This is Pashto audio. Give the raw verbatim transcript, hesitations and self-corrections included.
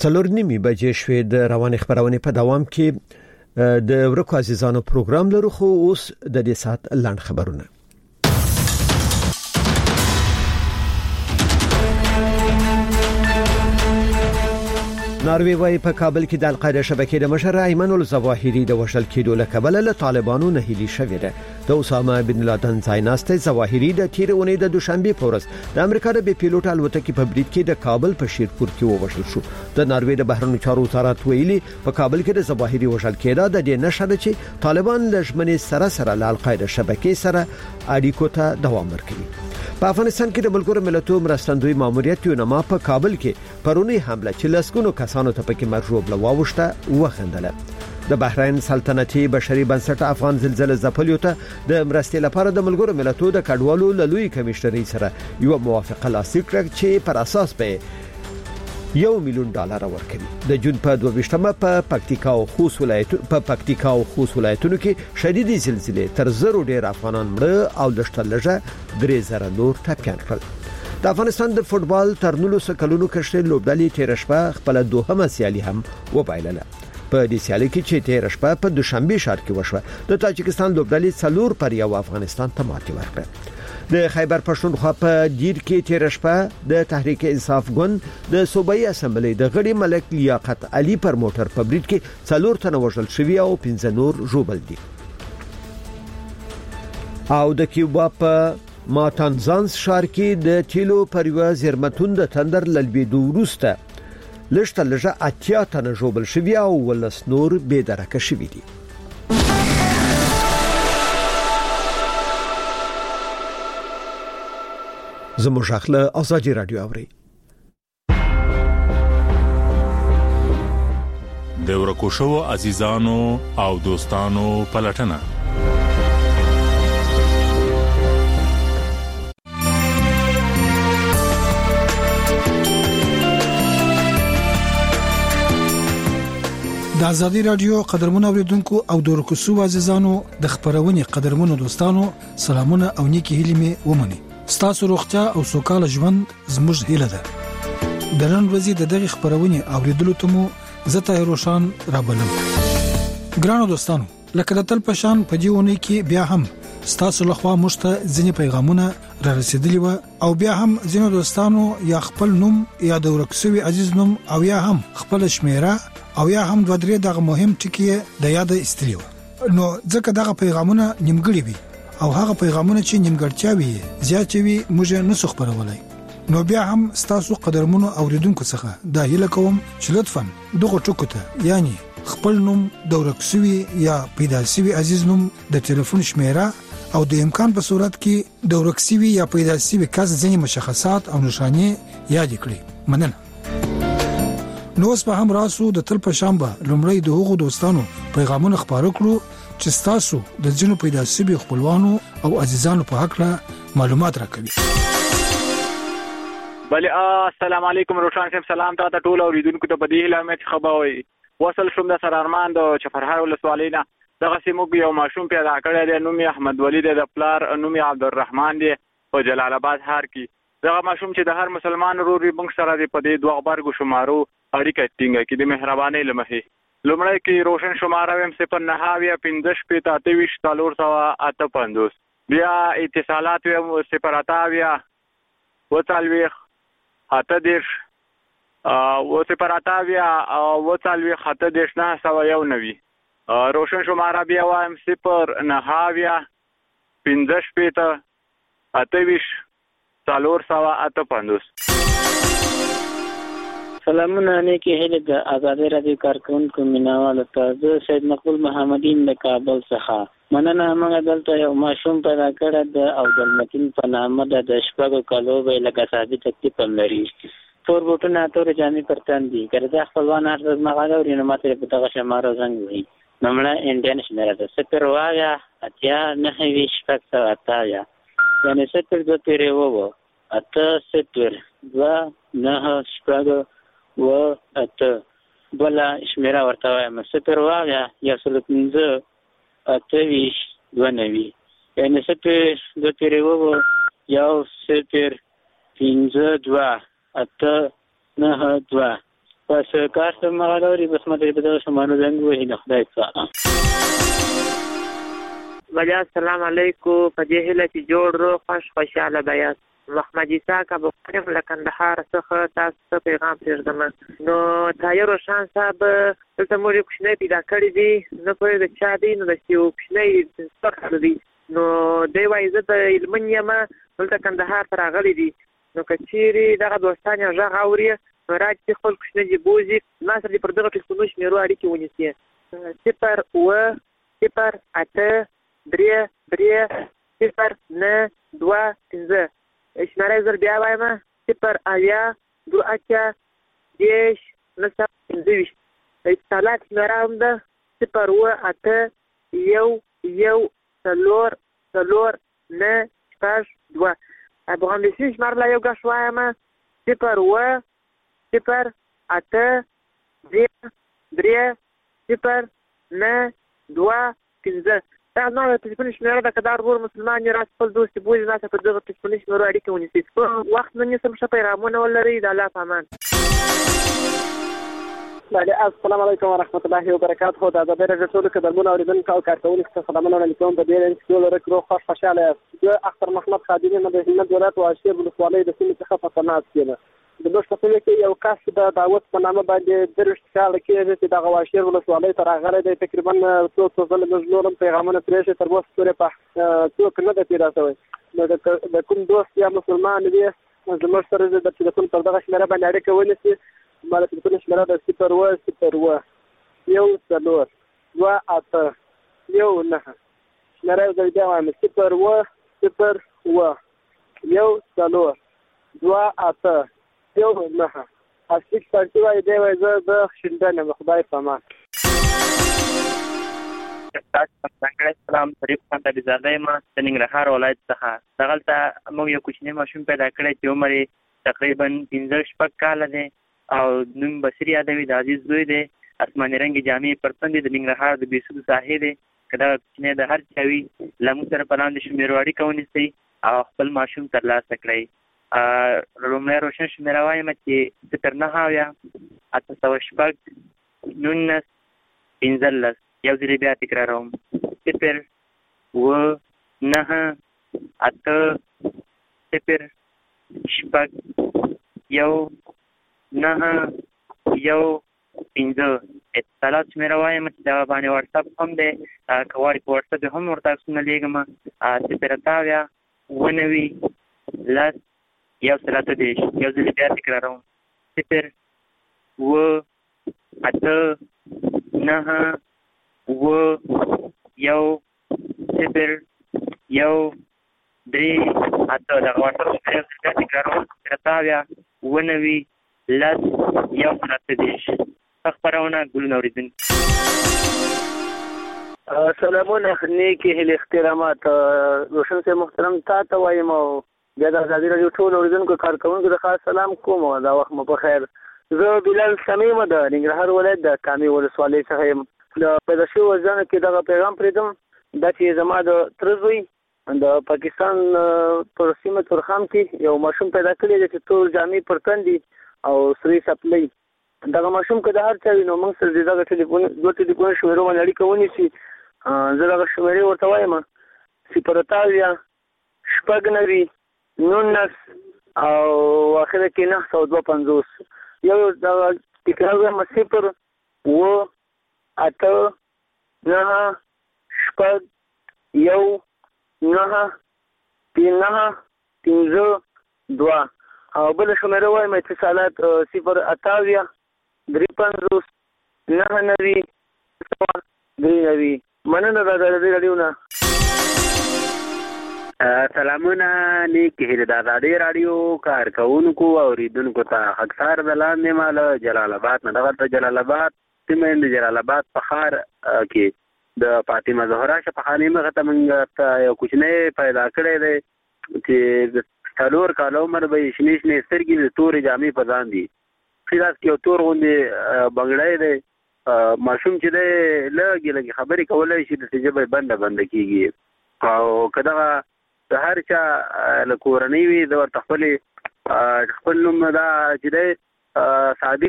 څلور نیمې بجې شوې. د روانې خبرونه په دوام کې د ورکو عزیزانو پروګرام لرو، خو اوس د دې سات لاند خبرونه. ناروی وايي په کابل کې د القاعده شبکې د مشر ایمن الظواهری د وشل کېدو له کبله له طالبانو نه هلي شوې ده. د اسامه بن لادن ځایناسته ظواهری د تیر اونۍ د دوشنبه په ورځ د امریکا د بي پیلوټ الوتکې په برید کې د کابل په شیرپور کې ووشل شو. د ناروی د بهرنیو چارو وزارت ویلي په کابل کې د ظواهری وشل کېدا د دې نشره چې طالبان لږمنې سره سره له القاعده شبکې سره اړیکو ته دوام ورکوي. په افغانستان کې د ملګرو ملتونو مرستندوی ماموریت یونما په کابل کې پرونی حمله چې لسګونو کسانو ته پکې مرجوب لواوښته وخندله. د بحرین سلطنتي بشري بنسټ افغان زلزلې ځپلیو ته د مرستې لپاره د ملګرو ملتونو د کډوالو لوی کمشنري سره یو موافقه لاسلیک کړه چې پر اساس به یو میلیون ډالر ورکړي. د جون په دوه ویشتمه په پکتیکا او خوست ولایت په پکتیکا او خوست ولایتونو کې شدیدي زلزلې تر زرو ډیر افغانان مړه او د شتلجه درې زره نور ټپيان کړل. د افغانستان د فوتبال تر نولسو کلونو کښې لوبډلې تیر شپه خپل دوهمه سیالي هم وبایلله. په دې سیالي کې چې تیر شپه په دوشنبه ښار کې وشوه د تاجکستان لوبډلې څلور پر یو افغانستان ته ماتې ورکړه. د خیبر پښتونخوا په دیر کې تیر شپه د تحریک انصاف ګوند د صوبایي اسمبلی د غړي ملک لیاقت علي پر موټر په برید کې څلور تنه وژل شوي او پنځه نور ژوبل دي. او د کیوبا په ماتانزانس ښار کې د تیلو پر یو زیرمتون د تندر للبېدو وروسته لږ لږه اتیا تنه ژوبل شوي او ولس نور بې درکه شوي دي. زموږ خپل ازادي رادیو اوري. د ورکو شو عزیزانو او دوستانو پلټنه. د ازادي رادیو قدرمن اوریدونکو او د ورکو شو عزیزانو د خبرونې قدرمنو دوستانو سلامونه او نیکی هیلې مې ومني. ستاسو روغتیا او سوکاله ژوند زموږ هیله ده. د نن ورځې د دغه خبرونې اوریدلو ته مو زه ته روشان رابلم. ګرانو دوستانو، لکه د تل پشان په دیونه کې بیا هم ستاسو لخوا مشته ځینې پیغامونه را رسیدلی و او بیا هم ځینو دوستانو یا خپل نوم یا د ورکسوي عزیز نوم او یا هم خپل شمیره او یا هم دوه درې دغه مهم ټکی د یاد استلیو. نو ځکه دغه پیغامونه نیمګړي وي او هغه پیغامونه چې نیمګړتیا وي زیات وي موږ نه څو خبرولای. نو بیا هم ستاسو قدرمنو اوریدونکو څخه دا هیله کوم چې لطفاً دغه ټکو ته یعنی خپل نوم د ورکسوي یا پیدا شوی عزیز نوم د ټلیفون شمیره او د امکان په صورت کې د ورکسوي یا پیدا شوی کس ځینې مشخصات او نښانې یاد کړئ. مننه. نو اوس په هم راسو د تل په شنبه لومړی د هغو دوستانو پیغامونه خبرو کړو چې تاسو د ځینو پیدا شوی خپلوانو او عزیزانو په حق معلومات راکوي. بله السلام علیکم روشان صاحب، سلام ته ټول اوریدونکو ته په دې هیله مې خبروي. وصل شوم د سر ارمان د چفرهار ولسوالۍ نه. دغه سیمو یو ماشوم پیدا کړی دی، نوم یې احمد ولی دی، د پلار نوم یې عبدالرحمن دی په جلال آباد ښار کې. دغه ماشوم چې د هر مسلمان ورور موږ سره دی په دې دوه غبرګو شمارو اړیکه ټینګه کړي د مهربانۍ له مخې. لومړی کې روشن شماره ویم صفر نهه اویا پنځه شپېته اته ویشت څلور سوه اته پنځوس. بیا اتصالات ویم صفر اته اویا اوه څلوېښت اته دېرش اوه صفر اته اویا اوه څلوېښت اته دېرش نهه سوه یو نوي. روشن شماره بیا وایم صفر نهه اویا پنځه شپېته اته ویشت څلور سوه اته پنځوس. سلامونه نیکی هیله د آزادی رادیو کارکونکو مینوالو ته. زه سید مقبول محمدین د کابل څخه مننه. موږ دلته یو ماشوم پیدا کړی د عبدالمتین په نامه ده. د شپږو کالو به لکه ثابت تکلیف هم لري. تور بوټونه تورې جامې پر تن دي. که د خپلوان هر څه زما غږ اوري نو ماته په دغه شماره زنګ وهي. نومړی انډین شمیره ده صفر اوه اویا اتیا نهه ویشت شپږ سوه اته اویا، یعنې صفر دوه تیرې اووه اته صفر دوه نهه شپږ اوه اته. بله شمیره ورته وایم صفر اوه اویا یو سل پنځه اته ویشت دوه نوي، یعنې صفر دوه تیرې اووه یو صفر پنځه دوه اته نهه دوه. بس کار ته مغالوري بس مته په دغه شمانو زنګ وې نه خدای څه بیا السلام علیکم په دې هله چې جوړ رو خوش خوشاله بیا محمد عیسی کا بخارم لکندهار څخه تاسو پیغام پرېږدم. نو طاهر روشن صاحب دلته موږ کوچنی پیدا کړی دي نه پوهېږم د چا دی نو د یو کوچنی څه دی نو دی وایي زه د هلمند یم دلته کندهار ته راغلی دي نو که چیرې دغه دوستان یې غږ اوري نو راځي خپل کوچنی دې بوځي ما سره دې پر دغه ټلیفونو شمېرو اړیکې ونیسي صفر اوه صفر اته درې درې صفر نه دوه پنځه شماره زر بیا وایم صفر اویا دوه اتیا دېرش نهه سوه پنځه ویشت د اتصالات شماره هم ده صفر اوه اته یو یو څلور څلور نه شپږ دوه افغانستان شماره لا یو ګش وایم صفر اوه صفر اته درې درې صفر نه دوه پنځه دا نو تلیفون شمېره ده که دا ورور مسلمان یې راس خپل دوست یې بوځي ناسته پر دغه تلیفوني شمېرو اړیکې ونیسئ په وخت نه نیسم ښه پیغامونه ولرئ د الله په امان. بله السلام علیکم ورحمت الله وبرکاته. د ازادۍ راډیو ټولو قدرمنو اورېدونکو او کارکوونکو ته سلامونه وړاندې کوم. په دې چې ټول ورک روغ خوښ خوشحاله یاست. زه اختر محمد خادم یم د هلمند ولایت واشیر ولسوالۍ د سیمې څخه په صنعت کې یم. د دوست په کې یو کس د دعوت په نامه باندې دېرش کاله کېږي چې دغه واشیر ولسوالۍ ته راغلی دی. تقریبا څو څو ځله موږ نور هم پیغامونه ترې شي تر اوسه پورې په څوک نه ده پیدا شوی. نو د کوم دوست یا مسلمان وي زموږ سره د ټلیفون پر دغه شمېره باندې اړیکه ونیسي. ما د ټلیفون شمېره ده صفر اوه صفر اوه یو څلور دوه اته یو نهه شمېره یې زه بیا وایم صفر اوه صفر اوه یو څلور دوه اته یو نهه اصلیک پارتي وایي دی وایي زه د شینډن یم خدای په امان. ځانګړی سلام شریف خان طبیزاده یم د ننګرهار ولایت څخه. دغلته موږ یو کوچنی ماشوم پیدا کړی چې عمر یې تقریبا پنځه شپږ کاله دی او نوم بصیر یادوي د عزیز زوی دی. اسماني رنګې جامې پر تن دي د ننګرهار د بېسودو ساحې دی. که دغه کوچنی د هر چا وي له موږ سره په لاندې شمېرو اړیکه ونیسئ او خپل ماشوم ترلاسه کړئ. لومړی روشن شمېره وایم چې صفر نهه اویا اته سوه شپږ نولس پنځلس یو ځل بیا تکراروم صفر اوه نهه اته صفر شپږ یو نهه یو پنځه اتصالات شمېره وایم چې دغه باندې واټساپ هم دی. که غواړئ په واټساپ یې هم ورته عکسونه لېږم صفر اته اویا اوه نوي لس یو سل اته دېرش یو ځل بیا تکراروم صفر اوه اته نهه اوه یو صفر یو درې اته دغه واټساپ شمېره یو ځل بیا تکراروم صفر اته اویا اوه نوي لس یو سل اته دېرش. ښه خپرونه ګلونه اورېدونکي. سلامونه نیکې هیلې احترامات. روشن صاحب محترم تا ته وایم او بیا د ازادي راډیو ټولو اورېدونکو کارکوونکو د خاص سلام کوم. دا وخت مو په خیر. زه بلال سمیم د ننګرهار ولایت د کامې ولسوالۍ څخه یم. د پیدا شویو ځانو کې دغه پیغام پرېږدم دا چې زما د تره زوی د پاکستان پر سیمه تورخم کې یو ماشوم پیدا کړی دی چې تور جامې پر تن دي او سرې څپلۍ. دغه ماشوم که د هر چا وي نو موږ سره د دغه ټلیفون دوه ټلیفون شمېرو باندې اړیکه ونیسي. زه دغه شمېرې ورته وایم صفر اته اویا شپږ نوي نولس او اخره کې نهه سوه دوه پنځوس یو دغه تکرار وایم صفر اوه اته نهه شپږ یو نهه نهه پنځه دوه او بله شمېره وایم اتصالات صفر اته اویا درې پنځوس نهه نوي سوه درې نوي. مننه د ازادي راډیو نه. سلامونه نیکې هیلې د ازادي راډیو کارکوونکو او اورېدونکو ته. خاکسار د لاندې ما له جلال آباد نه. دغه د جلال آباد سیمه د جلال آباد په ښار کې د فاطمه زهرا شفاخانې مخې ته موږ ته یو کوچنی پیدا کړی دی چې د څلور کاله عمر به یې شنې شنې سترګې د تورې جامې په ځان دي. ښي لاس کې یو تور غوندې بنګړی دی. ماشوم چې دی لږې لږې خبرې کولی شي داسې ژبه یې بنده بنده کېږي. او که دغه د هر چا له کورنۍ وي د ورته خپلې خپل نوم دا چې دی صادق